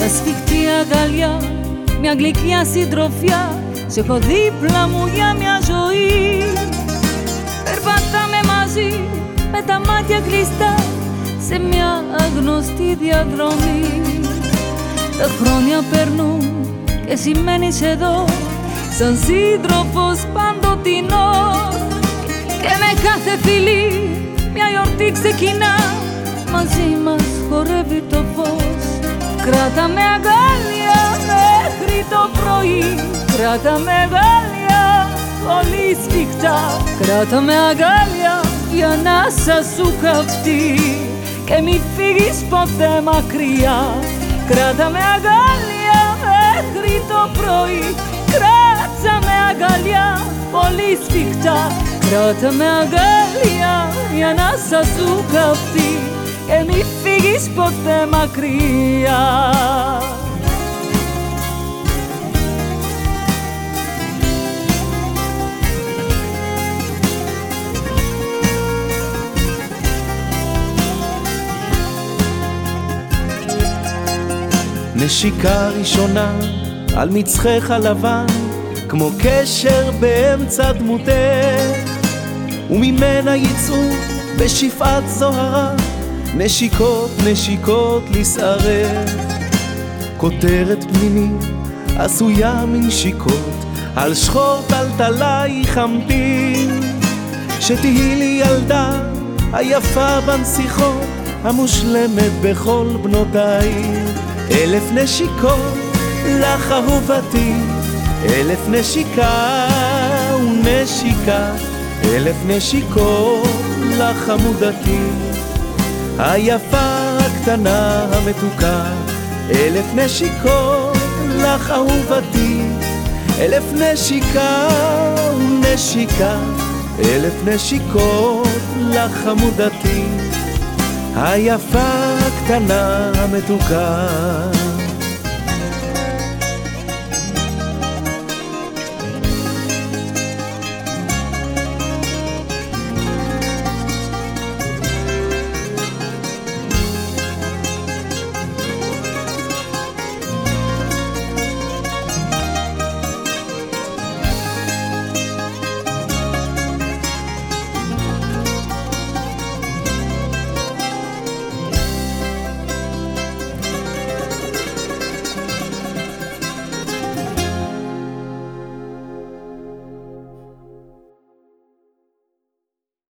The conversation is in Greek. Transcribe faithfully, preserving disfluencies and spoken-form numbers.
Ασφιχτή αγκαλιά, μια γλυκιά συντροφιά, σ' έχω δίπλα μου για μια ζωή. Περπατάμε μαζί με τα μάτια κλειστά σε μια αγνωστή διαδρομή. Τα χρόνια περνούν και εσύ μένεις εδώ σαν σύντροφος παντοτινός. Και με κάθε φιλή μια γιορτή ξεκινά, μαζί μας χορεύει το φως. Κράτα με αγκάλια μέχρι το πρωί, κράτα με αγκάλια πολύ σφιχτά. Κράτα με αγκάλια για να σας σου καυτεί και μη φύγεις ποτέ μακριά. Κράτα με αγκάλια μέχρι το πρωί, κράτσα με αγκαλιά πολύ σφιχτά. Κράτα με αγκάλια για να σας σου καυτεί και μη φύγεις ποτέ μακριά. נשיקה ראשונה על מצחך הלבן, כמו קשר באמצע דמותך, וממנה יצאו בשפעת זוהרה נשיקות נשיקות לשערך. כותרת פנימית עשויה מנשיקות על שחור טלטלייך אמתין, שתהי לי ילדה היפה בנסיכות, המושלמת בכל בנותיי. אלף נשיקות לך אהובתי, אלף נשיקה ונשיקה, אלף נשיקות לך עמודתי, היפה הקטנה המתוקה. אלף נשיקות לך אהובתי, אלף נשיקה ונשיקה, אלף נשיקות לך עמודתי, היפה הקטנה המתוקה.